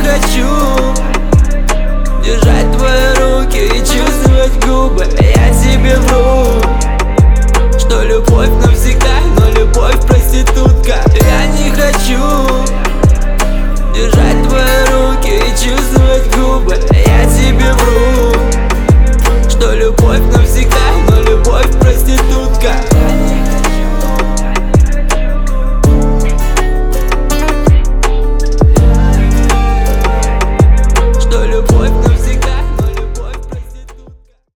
хочу держать твои руки и чувствовать губы, я тебе вру.